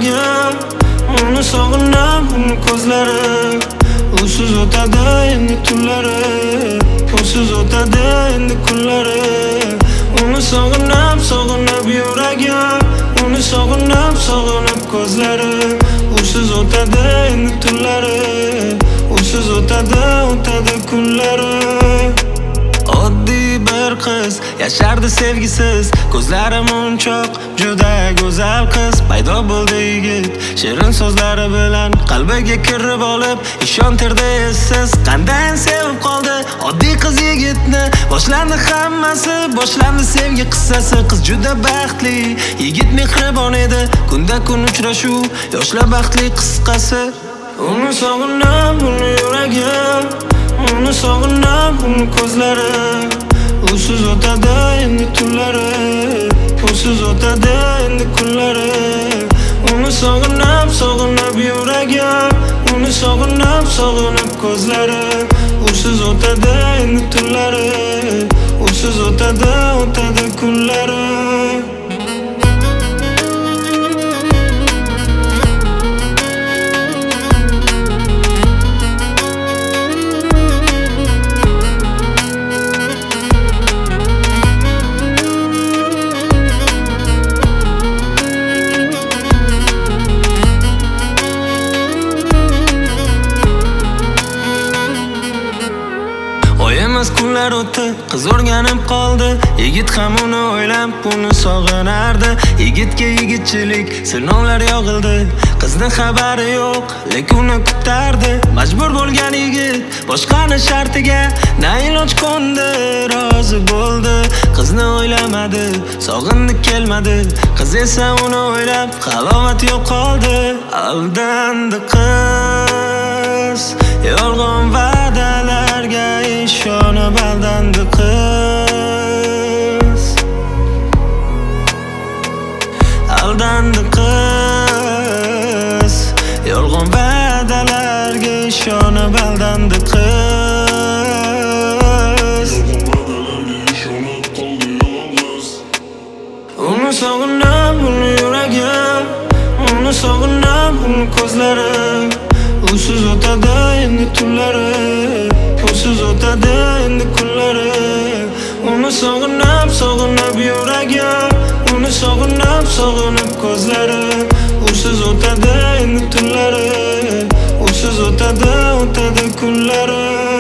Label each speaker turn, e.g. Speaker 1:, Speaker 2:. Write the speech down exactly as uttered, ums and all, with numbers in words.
Speaker 1: yuragim. Uni sog'inam, uni ko'zlari. Usiz o'tadi endi tunlari, usiz o'tadi endi kunlari. Uni sog'inam, sog'inib yuragim. Uni sog'inam, sog'inib ko'zlari. Usiz o'tadi endi tunlari, usiz o'tadi, o'tadi kunlari. Oddiy bir qiz yashardi sevgisiz, ko'zlari munchoq, juda go'zal qiz. Paydo bo'ldi yigit, shirin so'zlari bilan qalbiga kirib olib, ishontirdi essiz. Qanday sevib qoldi oddiy qiz yigitni. Boshlandi hammasi, boshlandi sevgi qissasi. Qiz juda baxtli, yigit mehribon edi. Kunda kun uchrashuv, yoshlar baxtli qisqasi. Uni sog'inam, uni yuragim. Uni sog'inam, uni ko'zlari. Usiz o'tadi endi tunlari, usiz o'tadi endi kunlari. Uni sog'inam, sog'inib yuragim. Uni sog'inam, sog'inib ko'zlari. Usiz o'tadi endi tunlari, usiz o'tadi, o'tadi kunlari. Kunlar o'tdi, qiz o'rganib qoldi. Yigit ham uni o'ylab, uni sog'inardi. Yigitga yigitchilik sinovlar yog'ildi. Qizni xabari yo'q, lekin uni kutardi. Majbur bo'lgan yigit boshqani shartiga na iloj qo'ndi, rozi bo'ldi. Qizni o'ylamadi, sog'indi kelmadi. Qiz esa uni o'ylab halovat yo'qoldi. Aldandi qiz, yolg'on va'dalarga ishonib aldandi qiz. Aldandi qiz, yolg'on va'dalarga ishonib aldandi qiz. Uni sog'inam, uni yuragim. Uni sog'inam, uni ko'zlari. Usiz o'tadi endi tunlari, usiz o'tadi endi kunlari. Uni sog'inam, sog'inib yuragim. Uni sog'inam, sog'inib ko'zlari. Usiz o'tadi endi tunlari, usiz o'tadi, o'tadi kunlari.